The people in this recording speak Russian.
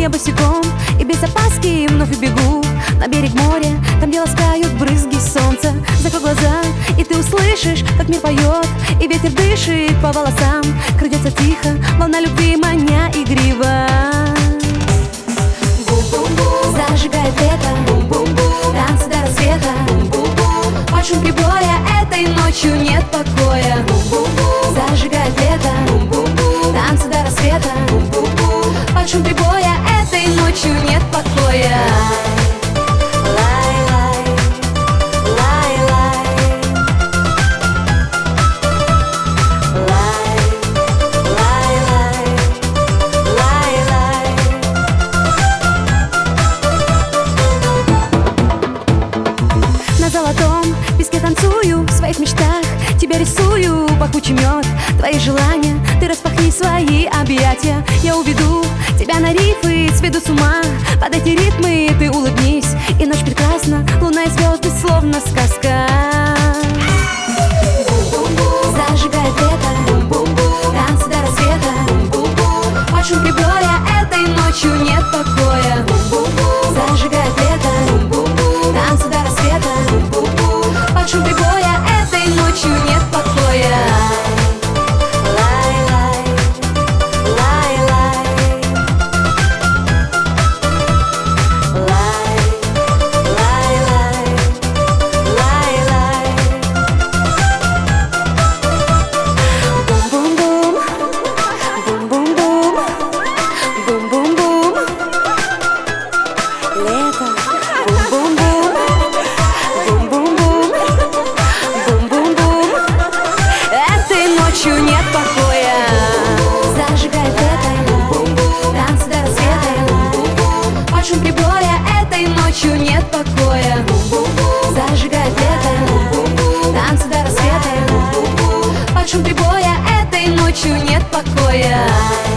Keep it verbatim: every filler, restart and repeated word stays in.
я босиком и без опаски вновь убегу на берег моря, там, где ласкают брызги солнца. Закрой глаза, и ты услышишь, как мир поет, и ветер дышит по волосам. Крадется тихо волна любви, маня игриво. Бум-бум-бум, зажигает лето. Бум-бум-бум, танцы до рассвета. Бум-бум-бум, под шум прибоя этой ночью нет покоя. Бум-бум-бум, зажигает лето. Бум-бум-бум, танцы до рассвета. Бум-бум-бум, под шум прибоя этой ночью нет покоя. На золотом песке танцую, в своих мечтах тебя рисую, пахучий мед, твои желания, ты распахни свои объятия. Я уведу тебя на рифы, сведу с ума под эти ритмы, ты улыбнись, и ночь прекрасна, луна и звезды словно сказка. Бум-бум-бум, зажигает лето. Бум-бум-бум, танцы до рассвета. Бум-бум-бум, под шум прибоя этой ночью нет покоя. Бум-бум-бум, зажигает лето. Бум-бум-бум, танцы до рассвета. Бум-бум-бум, под шум прибоя этой ночью нет покоя. Ночью нет покоя. Зажигает лето. Танцы до рассвета. Под шум прибоя этой ночью нет покоя. Зажигает лето. Танцы до рассвета. Под шум прибоя этой ночью нет покоя.